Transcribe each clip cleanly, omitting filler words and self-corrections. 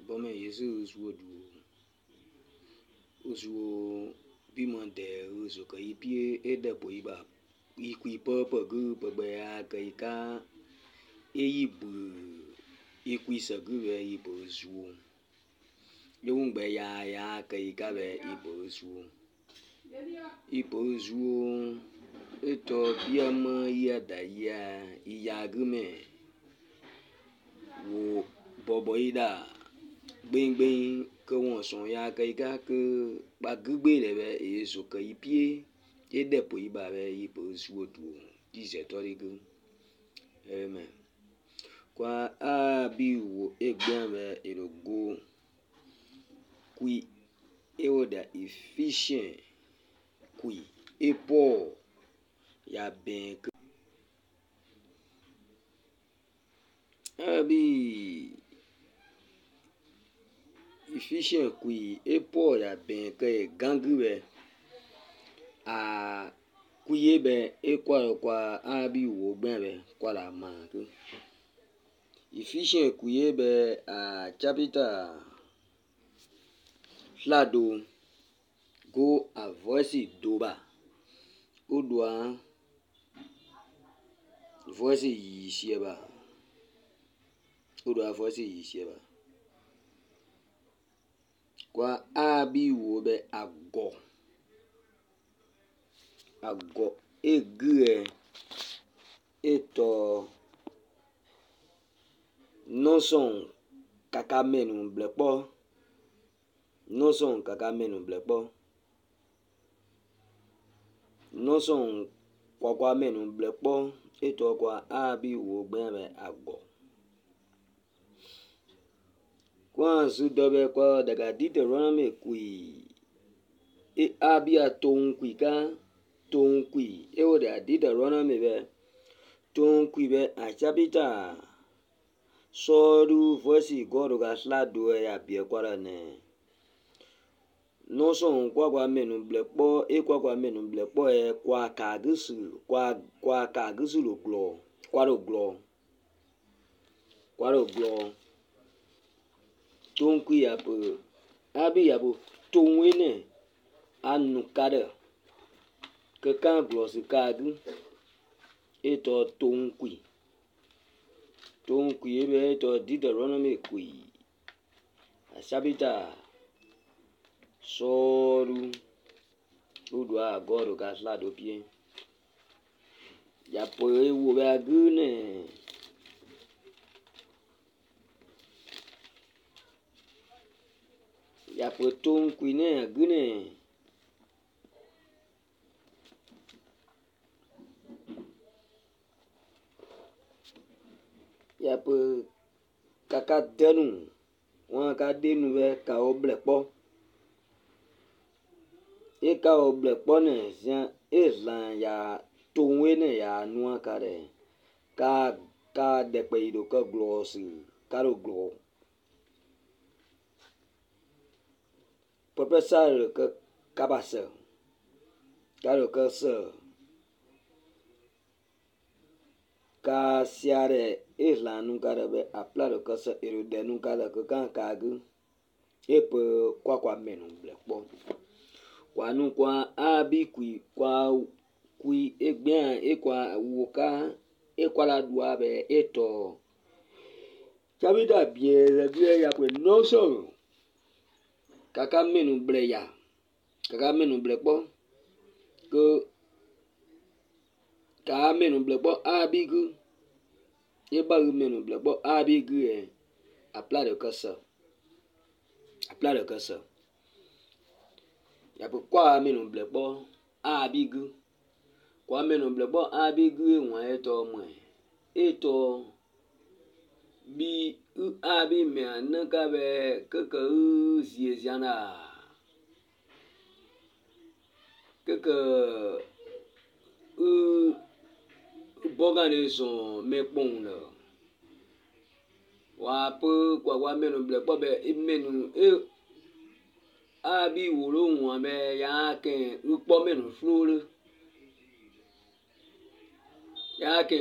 Bome Yesu usuo bimande usu ka ipie edepo iba ikui popo gu pebe ya ka ika eyibu ikui sagu be ibo zuo yungbe ya ka ika be ibo zuo eto biama yada ya iyagume wo bobo ida gbengben ke won son ya ka ika ke bagugbe le be yesu ka ipie edepo iba be ibo zuo du dize torigu amen kwa abi wo egbe be erogo kui ewoda efficient kui epo ya ben abi efficient kui epo ya ben ke gangu be a kuye be kwa abi wo ben be kwa la ma ku efficient kuye be a chapita flado go a voice doba odwa voice yi sieba odwa voice yi sieba kwa abi wo be ago egue eto noson kaka menu blepo noson kwa menu blepo eto kwa abi wo ben be ago kwa su dobe kwa daga Deuteronomy kui abi aton kui ka ton kui ewo da Deuteronomy be ton kui be a chapita sodu voice god ga slado ya bie kwara ne no son kwa menu blepo kwa menu blepo e kwa kagusu lo glo ton kui apo abi abo ton wene anu kada ke kan glos kadu eto ton kui ebe eto Deuteronomy kui asabita soru udwa goro gasla do pie ya po ewo be agune ya po ton kui ne agune ya po kaka denu won ka denu be ka oblepo e ka oblepo ne sian eslan ya tonwe ne ya nua kare ka de pe ido ka glosi karo glo professor ka kabasa karo ka se ka siare eslan nu kare be aplaro ka se erode nu kare ka kagu epe kwa menu blepo kwanu kwa abi kui egbe ekwa woka ekwala dua be eto chabida bie ya kwe noso kaka menu blepo ko ka menu blepo abigu eba menu blepo abigu aplare kasa ya kwa menu blepo abigu kwa menu blepo abigu won eto bi abi me anaka be kaka ziana kaka boganeson me pon wa po kwa menu blepo be menu abi wolo won be ya ken upo menu floro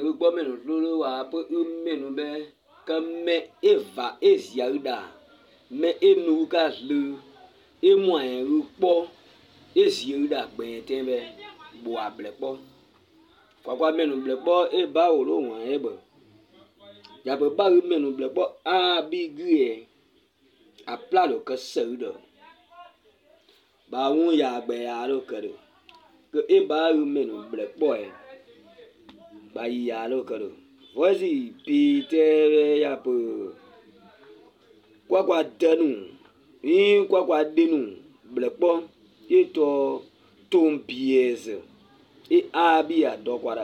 wa po menu be kame eva eziauda mais enu ka le e moyen po e zi da gbe tembe bo able po kwa menu ble po e ba o lo won e bo ya be ba menu ble po a bi grie a pla lo ke se do ba won ya gbe ya lo ke do ke e ba menu ble po e ba ya lo ke do voici pite ya po kwa denu in kwa denu ble po e to tombieze e abi adokwara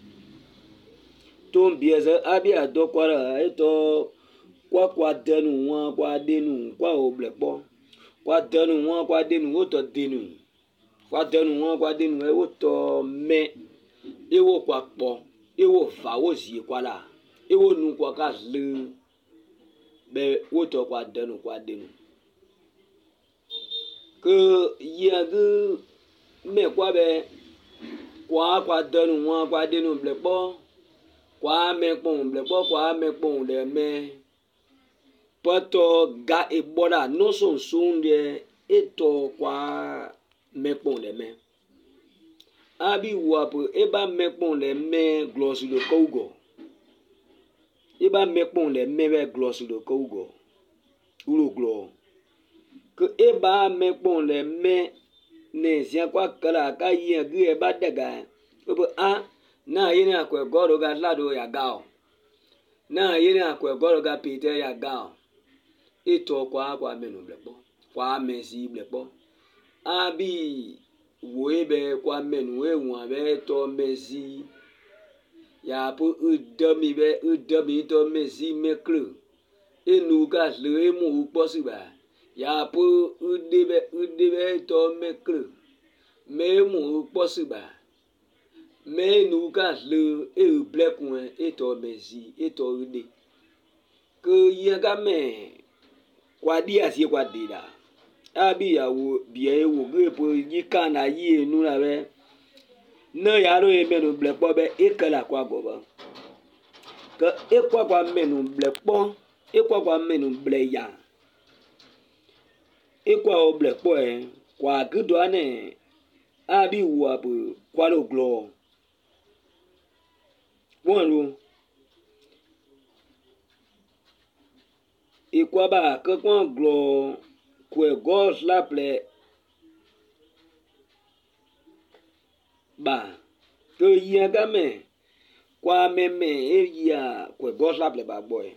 tombieze abi adokwara e to kwa denu wa kwa denu kwa oble po kwa denu wa kwa denu o to denu kwa denu wa kwa denu e o to me e wo kwa po e wo fa wo zi kwa la e wo nu kwa ka le be wo to kwa denu ke yegu me kwa be kwa denu wa kwa denu ble po kwa me pon ble po kwa me pon le me poto ga e boda no son de eto kwa me pon le me abi wa po e ba me pon le me gloss le kogo e ba me pon le me be gloss le kogo ulo glo ke e ba me pon le me ne sia kwa kala ka yi gu e ba daga bo a na yi na kwa goro ga lado ya gao na yi na kwa goro ga pite ya gao ito kwa menu ble po kwa mesi ble po abi wo ebe kwa menu e won be to mesi ya po udami to mesi mekru enu ga le mu po si ba ya po udebe to mekru me mu po si ba me nu ga le e ble kun e to mesi e to ude ke ye ga me kwa dia si kwa dida abi ya wo bie wo gbe po yi kana yi enu la be na ya ro e menu ble po be e kala kwa go ba ke e kwa menu ble po e kwa menu ble ya e kwa o ble po e kwa gudo ane abi wo abu kwa lo glo won lo e kwa ba ke kwa glo kwe gos la ple ba ke yi ga me kwa meme e ya kwe gos la ple ba boy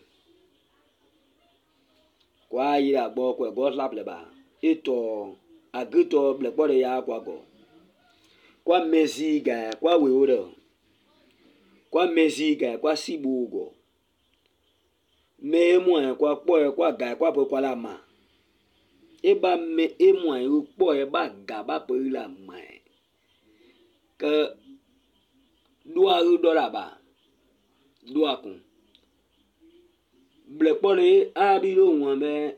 kwa yi la bo kwe gos la ple ba eto agito ple po de ya kwa go kwa mezi ga kwa we oro kwa mezi ga kwa sibu go me mo kwa po kwa ga kwa po kwa la ma e ba me e mo e po e ba ga ba po la ma ke dua do la ba dua kun ble po le a bi lo won me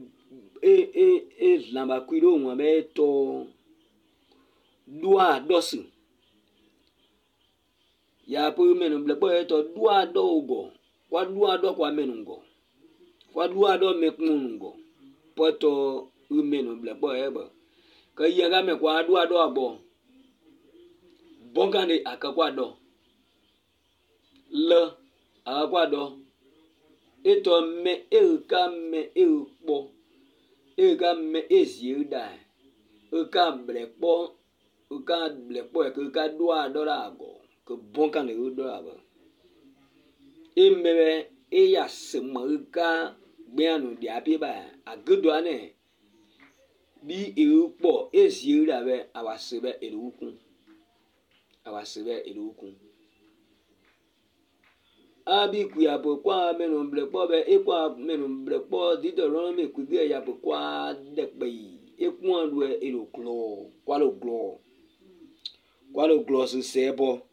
e lamba ku lo won me to dua dosu ya po menu ble po e to dua do go kwa dua do kwa menu go kwa dua do me kun go poto menu ble po e ba ke ye ga me kwa dua do agbo bonga ni akakwa do le akakwa do eto me e ka me e po e ka me e zi da e ka ble po e ka dua do la go ke bonga ni do la ba e me e ya se mo ka gbe anu di abi ba agudo ane bi e po e zi da be awase be e ukun abi ku ya bo kwa menu ble po be e kwa menu ble po di do ron me ku ge ya bo kwa de pe e ku an lu e lo glo kwa lo glo su se bo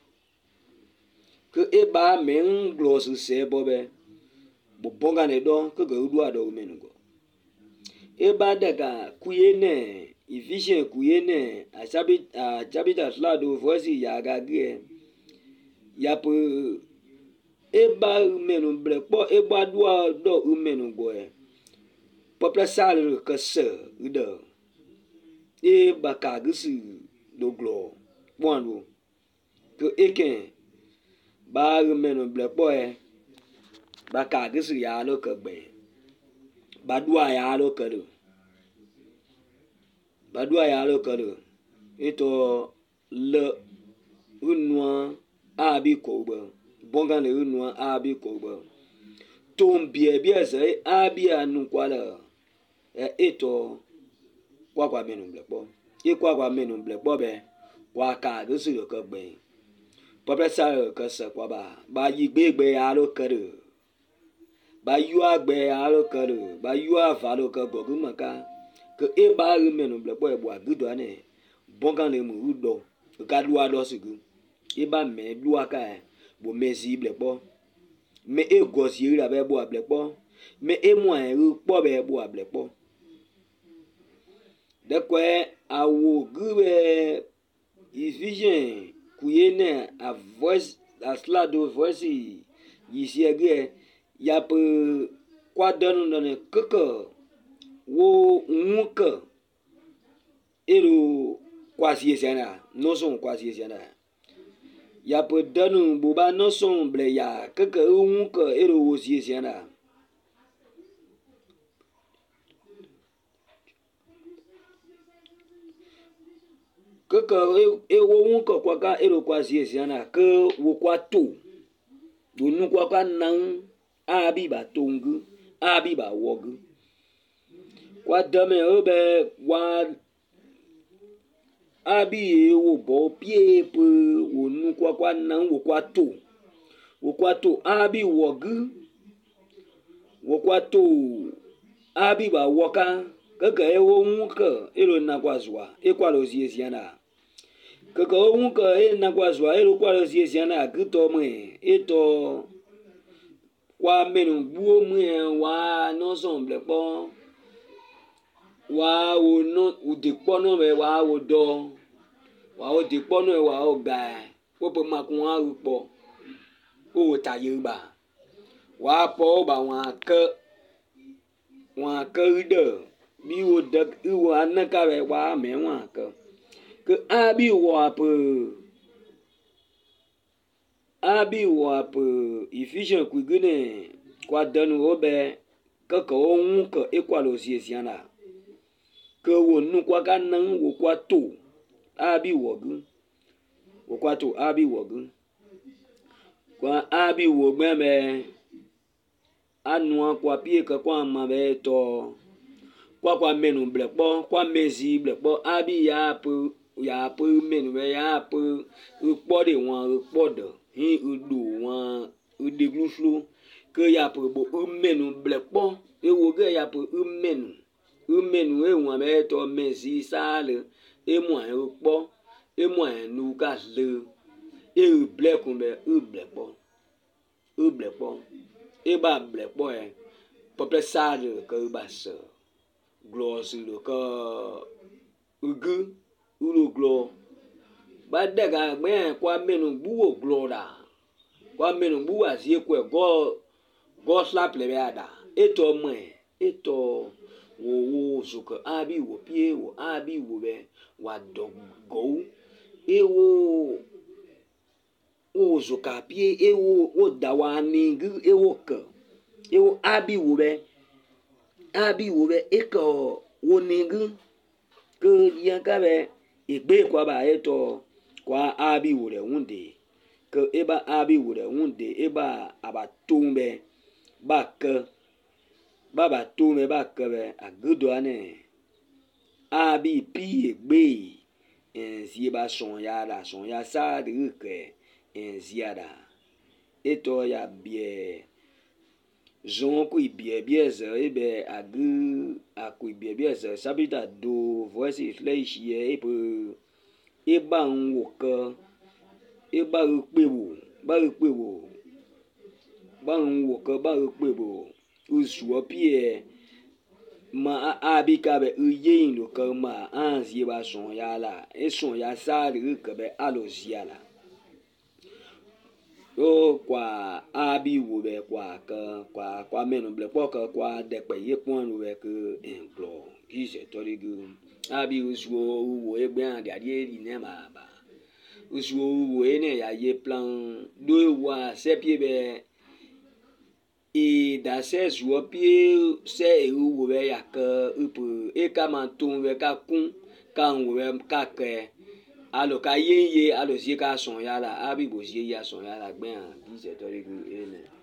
ke e ba men glo su se bo be bo bonga ne do ke ge du ado menu go e ba de ga ku ye ne Efficient kuyene achabita slado voici ya gage ya po eba menu ble po eba dua do menu go e popla sal que se de e bakagisi do glo bondo que eken ba meno ble boy bakagisi ya lo que gbe badua ya lo que do badua ya lo que do eto le unwa abi ko gbe bonga le unwa abi ko gbe tom bie ze abi anu kwala eto kwa menu ble bo e kwa menu ble bo be kwa ka gisi lo que gbe popla sal que se kwa ba yi gbegbe ya lo que do ba yu agbe ya lo que do ba yu ava lo que gogu maka que e ba menu ble bo e bo agudo ane bonga le mu do ka lu ado sigu e ba me lu aka bo mezi ble bo me e gosi ra be bo ble bo me e mo e po be bo ble bo de quoi awo gube Ephesians kuyene a voice a slado voice yisi ege ya pe kwa donu ne keke wo nwoke ero kwasi esiana no son kwasi esiana ya pe donu boba no son ble ya keke nwoke ero wo si esiana keke ewo nwoke kwa ka ero kwasi esiana ke wo kwa to do nu kwa ka nan abi ba tongu abi ba wogu kwa dame obe wa abi wo bo pie pe wo nu kwa nan wo kwa to abi wogu wo kwa to abi ba woka keke ewo nwoke ero na kwa zwa e kwa lo si esiana keke o nwoke e na kwa zwa ero kwa lo si esiana gito me eto kwa menu buo me wa no son ble po wa wo no udepo no be wa wo do wa o depo no wa o ga popo makun wa rupo o ta yoruba wa po ba wa ke de bi wo de wo anaka be wa me wa ke abi wo ape Ephesians kwigene kwa danu obe keke o nwoke ekwalo si esiana ke wo nu kwa ka nan wo kwa to abi wogu wo kwa to abi wogu kwa abi wo gbeme anu kwa pie ke kwa ma be to kwa menu ble po kwa mezi ble po abi ya pe menu be ya pe po de won po de hi udu won ude gluflu ke ya pe bo menu ble po e wo ge ya pe menu e won be to mezi sale e mo e po e mo e nu ka le e ble kun be ble po e ba ble po e popre sale ke ba se glosi lo ka ugu ulo glo ba daga me kwa menu buwo glo da kwa menu buwa si ekwe go slap le ada eto me eto wo suka abi wo pie wo abi wo be wa dogo ewo o suka pie ewo o dawani gu ewo ka ewo abi wo be eko wonigu ke yanka be igbe kwa ba eto kwa abi wure wunde ke eba abi wure wunde eba abatumbe baka baba tume baka be agudo ane abi pi egbe enzi ba son ya sa de ke enziada eto ya bie zon ku ibie ze ebe agu aku ibie ze sabita do voice flesh ye eba nwoke eba ukpewo ba nwoke ba ukpewo usuo pie ma abika be uyin lo ka ma anzi ba son ya la e son ya sa de ke be aloziala o kwa abi wo be kwa menu ble kwa de pe ye pon we ke emplo ki se tori gu abi usuo wo egbe an dia ri ne ma ba usuo wo ene ya ye plan do wa se pie be e da se zuo pie se e wo be ya ke upu e ka man tun we ka kun kan we ka ke alo ka ye alo si ka son ya la abi bo si ya son ya la gbe an ki se tori gu ene